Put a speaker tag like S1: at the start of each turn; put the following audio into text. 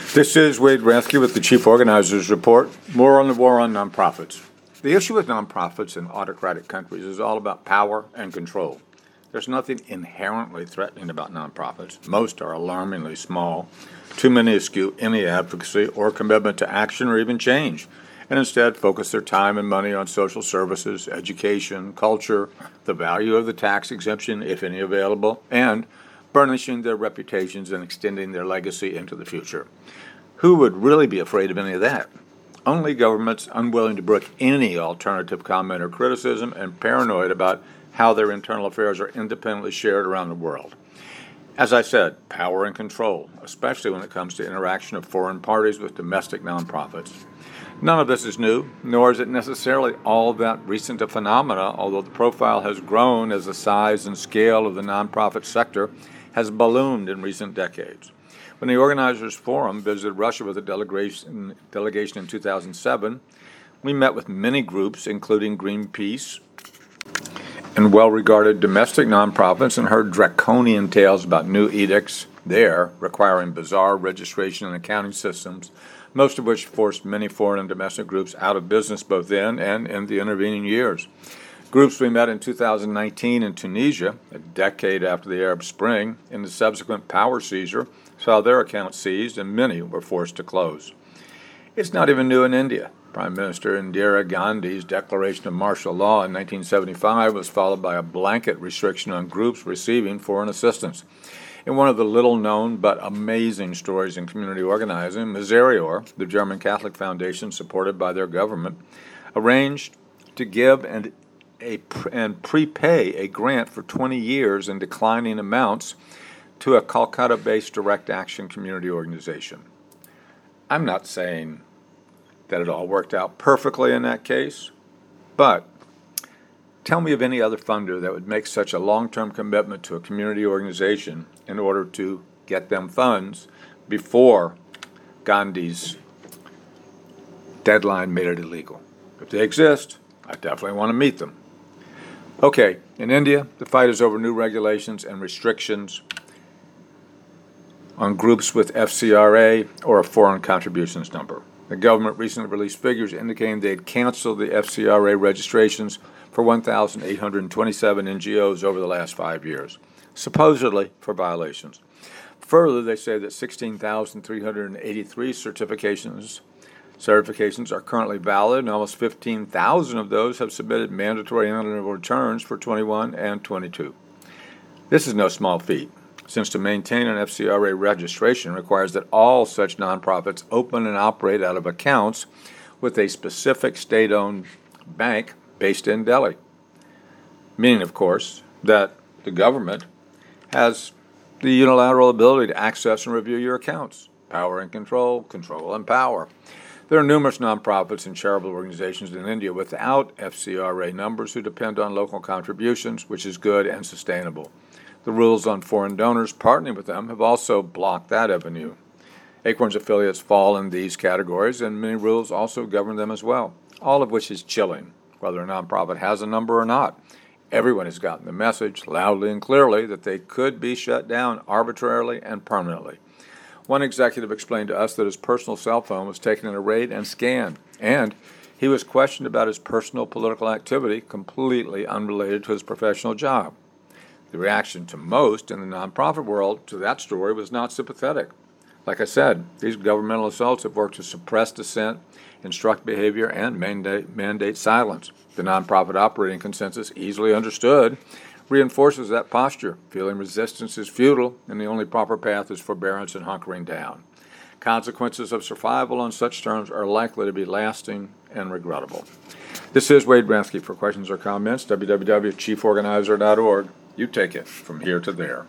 S1: This is Wade Rathke with the Chief Organizers Report. More on the war on nonprofits. The issue with nonprofits in autocratic countries is all about power and control. There's nothing inherently threatening about nonprofits. Most are alarmingly small. Too many eschew any advocacy or commitment to action or even change, and instead focus their time and money on social services, education, culture, the value of the tax exemption, if any available, and burnishing their reputations and extending their legacy into the future. Who would really be afraid of any of that? Only governments unwilling to brook any alternative comment or criticism and paranoid about how their internal affairs are independently shared around the world. As I said, power and control, especially when it comes to interaction of foreign parties with domestic nonprofits. None of this is new, nor is it necessarily all that recent a phenomena, although the profile has grown as the size and scale of the nonprofit sector has ballooned in recent decades. When the Organizers Forum visited Russia with a delegation in 2007, we met with many groups, including Greenpeace and well-regarded domestic nonprofits, and heard draconian tales about new edicts there requiring bizarre registration and accounting systems, most of which forced many foreign and domestic groups out of business both then and in the intervening years. Groups we met in 2019 in Tunisia, a decade after the Arab Spring, and the subsequent power seizure, saw their accounts seized and many were forced to close. It's not even new in India. Prime Minister Indira Gandhi's declaration of martial law in 1975 was followed by a blanket restriction on groups receiving foreign assistance. In one of the little-known but amazing stories in community organizing, Miserior, the German Catholic foundation supported by their government, arranged to give and prepay a grant for 20 years in declining amounts to a Calcutta-based direct action community organization. I'm not saying that it all worked out perfectly in that case, but tell me of any other funder that would make such a long-term commitment to a community organization in order to get them funds before Gandhi's deadline made it illegal. If they exist, I definitely want to meet them. Okay, in India, the fight is over new regulations and restrictions on groups with FCRA or a foreign contributions number. The government recently released figures indicating they had canceled the FCRA registrations for 1,827 NGOs over the last 5 years, supposedly for violations. Further, they say that 16,383 certifications are currently valid, and almost 15,000 of those have submitted mandatory annual returns for 21 and 22. This is no small feat, since to maintain an FCRA registration requires that all such nonprofits open and operate out of accounts with a specific state-owned bank based in Delhi, meaning, of course, that the government has the unilateral ability to access and review your accounts. Power and control, control and power. There are numerous nonprofits and charitable organizations in India without FCRA numbers who depend on local contributions, which is good and sustainable. The rules on foreign donors partnering with them have also blocked that avenue. Acorn's affiliates fall in these categories, and many rules also govern them as well, all of which is chilling, whether a nonprofit has a number or not. Everyone has gotten the message loudly and clearly that they could be shut down arbitrarily and permanently. One executive explained to us that his personal cell phone was taken in a raid and scanned, and he was questioned about his personal political activity completely unrelated to his professional job. The reaction to most in the nonprofit world to that story was not sympathetic. Like I said, these governmental assaults have worked to suppress dissent, instruct behavior, and mandate silence. The nonprofit operating consensus, easily understood, reinforces that posture. Feeling resistance is futile, and the only proper path is forbearance and hunkering down. Consequences of survival on such terms are likely to be lasting and regrettable. This is Wade Rathke. For questions or comments, www.chieforganizer.org. You take it from here to there.